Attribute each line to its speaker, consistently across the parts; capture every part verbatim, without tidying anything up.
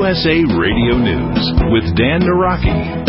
Speaker 1: S A Radio News with Dan Naraki.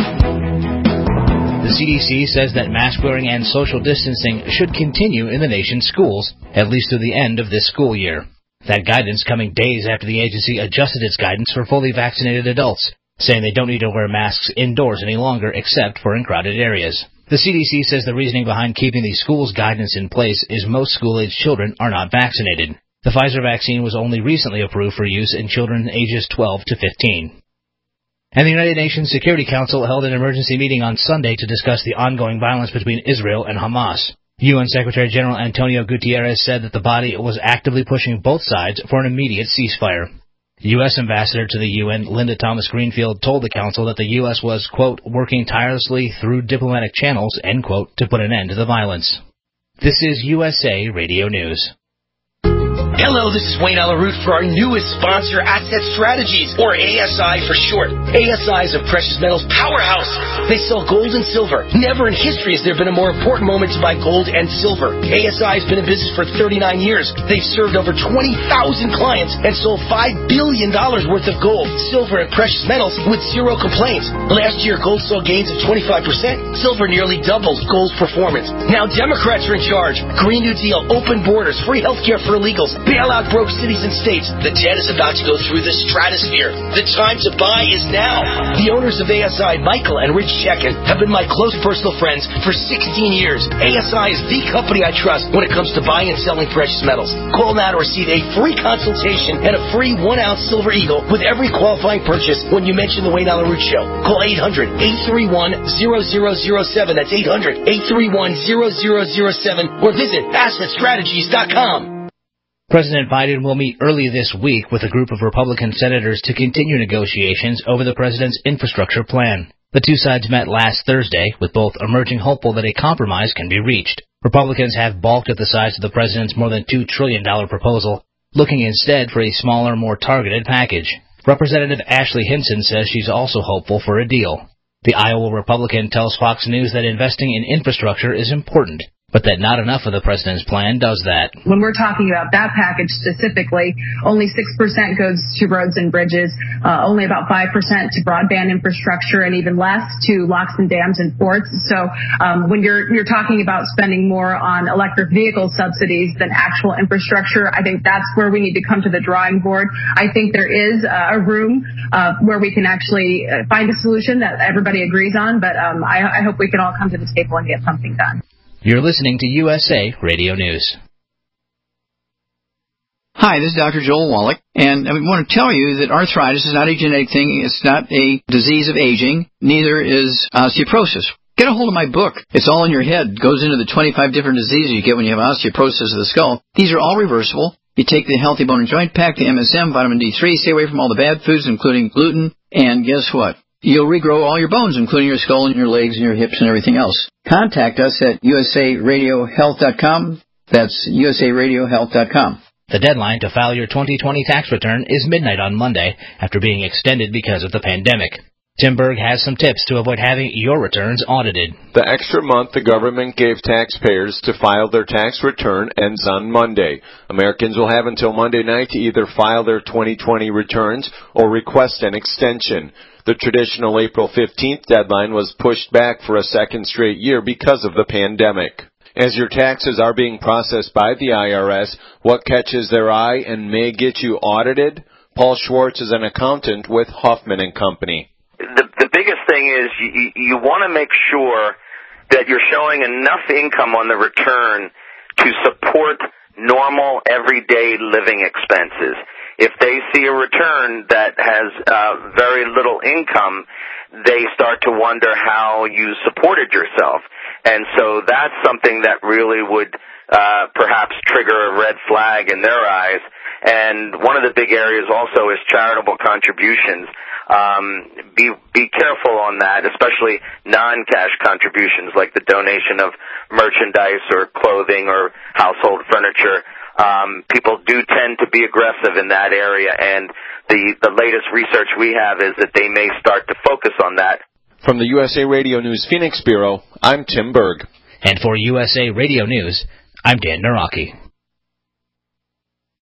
Speaker 2: The C D C says that mask wearing and social distancing should continue in the nation's schools, at least through the end of this school year. That guidance coming days after the agency adjusted its guidance for fully vaccinated adults, saying they don't need to wear masks indoors any longer except for in crowded areas. The C D C says the reasoning behind keeping the school's guidance in place is most school-age children are not vaccinated. The Pfizer vaccine was only recently approved for use in children ages twelve to fifteen. And the United Nations Security Council held an emergency meeting on Sunday to discuss the ongoing violence between Israel and Hamas. U N Secretary General Antonio Guterres said that the body was actively pushing both sides for an immediate ceasefire. U S Ambassador to the U N, Linda Thomas-Greenfield, told the Council that the U S was, quote, working tirelessly through diplomatic channels, end quote, to put an end to the violence. This is U S A Radio News.
Speaker 3: Hello, this is Wayne Alaroot for our newest sponsor, Asset Strategies, or A S I for short. A S I is a precious metals powerhouse. They sell gold and silver. Never in history has there been a more important moment to buy gold and silver. A S I has been in business for thirty-nine years. They've served over twenty thousand clients and sold five billion dollars worth of gold, silver, and precious metals with zero complaints. Last year, gold saw gains of twenty-five percent. Silver nearly doubled gold's performance. Now Democrats are in charge. Green New Deal, open borders, free health care for illegals, bail out broke cities and states. The debt is about to go through the stratosphere. The time to buy is now. The owners of A S I, Michael and Rich Chekin, have been my close personal friends for sixteen years. A S I is the company I trust when it comes to buying and selling precious metals. Call now to receive a free consultation and a free one-ounce silver eagle with every qualifying purchase when you mention the Wayne Alaroot Show. Call eight hundred, eight three one, zero zero zero seven. That's eight hundred, eight three one, zero zero zero seven. Or visit asset strategies dot com.
Speaker 2: President Biden will meet early this week with a group of Republican senators to continue negotiations over the president's infrastructure plan. The two sides met last Thursday, with both emerging hopeful that a compromise can be reached. Republicans have balked at the size of the president's more than two trillion dollars proposal, looking instead for a smaller, more targeted package. Representative Ashley Hinson says she's also hopeful for a deal. The Iowa Republican tells Fox News that investing in infrastructure is important, but that not enough of the president's plan does that.
Speaker 4: When we're talking about that package specifically, only six percent goes to roads and bridges, uh, only about five percent to broadband infrastructure, and even less to locks and dams and ports. So um, when you're you're talking about spending more on electric vehicle subsidies than actual infrastructure, I think that's where we need to come to the drawing board. I think there is uh, a room uh, where we can actually uh, find a solution that everybody agrees on, but um, I, I hope we can all come to the table and get something done.
Speaker 2: You're listening to U S A Radio News.
Speaker 5: Hi, this is Doctor Joel Wallach, and I want to tell you that arthritis is not a genetic thing. It's not a disease of aging. Neither is osteoporosis. Get a hold of my book. It's all in your head. It goes into the twenty-five different diseases you get when you have osteoporosis of the skull. These are all reversible. You take the Healthy Bone and Joint Pack, the M S M, vitamin D three, stay away from all the bad foods, including gluten, and guess what? You'll regrow all your bones, including your skull and your legs and your hips and everything else. Contact us at U S A radio health dot com. That's U S A radio health dot com.
Speaker 2: The deadline to file your twenty twenty tax return is midnight on Monday after being extended because of the pandemic. Tim Berg has some tips to avoid having your returns audited.
Speaker 6: The extra month the government gave taxpayers to file their tax return ends on Monday. Americans will have until Monday night to either file their twenty twenty returns or request an extension. The traditional April fifteenth deadline was pushed back for a second straight year because of the pandemic. As your taxes are being processed by the I R S, what catches their eye and may get you audited? Paul Schwartz is an accountant with Huffman and Company.
Speaker 7: The, the biggest thing is you, you want to make sure that you're showing enough income on the return to support normal, everyday living expenses. If they see a return that has uh, very little income, they start to wonder how you supported yourself. And so that's something that really would uh, perhaps trigger a red flag in their eyes. And one of the big areas also is charitable contributions. Um, be be careful on that, especially non-cash contributions like the donation of merchandise or clothing or household furniture. Um, people do tend to be aggressive in that area, and the, the latest research we have is that they may start to focus on that.
Speaker 6: From the U S A Radio News Phoenix Bureau, I'm Tim Berg.
Speaker 2: And for U S A Radio News, I'm Dan Naraki.